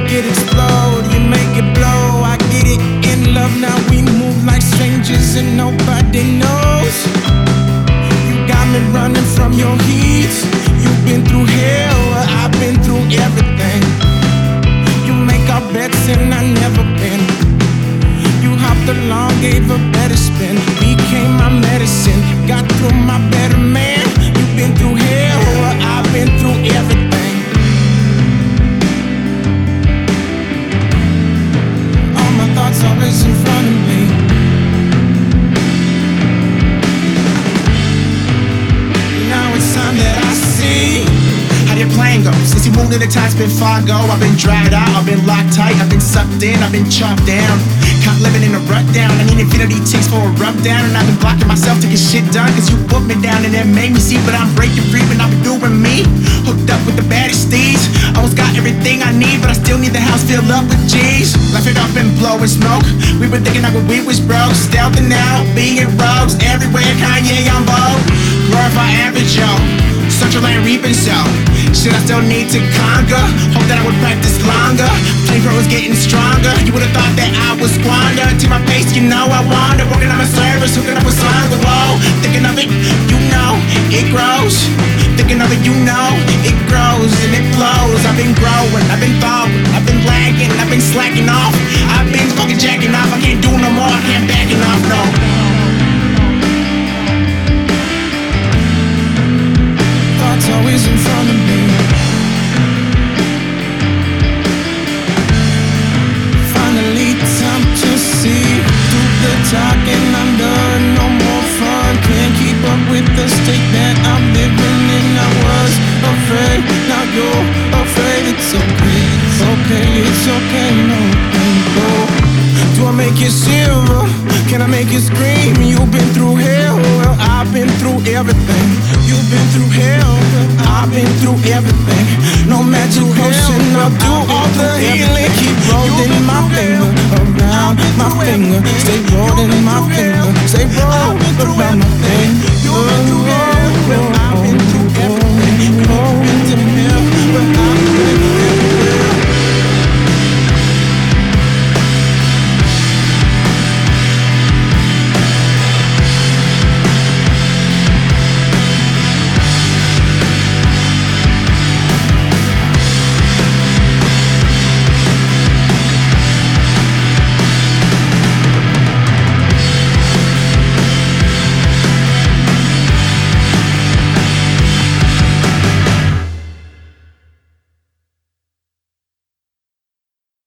make it explode, you make it blow. I get it in love, now we move like strangers and nobody knows. You got me running from your heat. You've been through hell, I've been through everything. You make our bets and I never been. You hopped along, gave a better spin, became my medicine, got through my better man. You've been through hell, I've been through everything. All my thoughts always in front of me. Now it's time that I see How your plan goes? Since you moved to the time, spent Fargo. I've been dragged out, I've been locked tight, I've been sucked in, I've been chopped down. Caught living in a rut down. I need infinity ticks for a rub down. And I've been blocking myself to get shit done. Cause you put me down and then made me see. But I'm breaking free, but I've been doing me. Hooked up with the baddest steeds. Almost got everything I need, but I still need the house filled up with G's. Left it up and blowing smoke. We were thinking that when we was broke. Stealthing out, being rogues everywhere. Kanye on vogue. Glorify average Joe. Central and reaping so. Shit I still need to conquer. Hope that I would practice longer. Flamethrower is getting stronger. You would've thought that I would squander. To my face, you know I wander. Working on my service, hooking up with songs. Whoa, thinking of it, you know it grows. Thinking of it, you know it grows and it flows. I've been growing, I've been falling, I've been lagging, I've been slacking off. I've been fucking jacking off. I can't do no more, I can't backing off, no. Thoughts always in front of me. Finally time to see through the dark and I'm done. No more fun, can't keep up with the state that I'm living in. I was afraid, now you're afraid. It's okay, it's okay, it's okay, no go. Do I make you shiver? Can I make you scream? You've been through hell, well I've been through everything. You've been through hell, I've been through everything. No magic potion, I'll do all the healing. Keep rolling my finger around my finger. Stay rolling my finger. Stay roll around my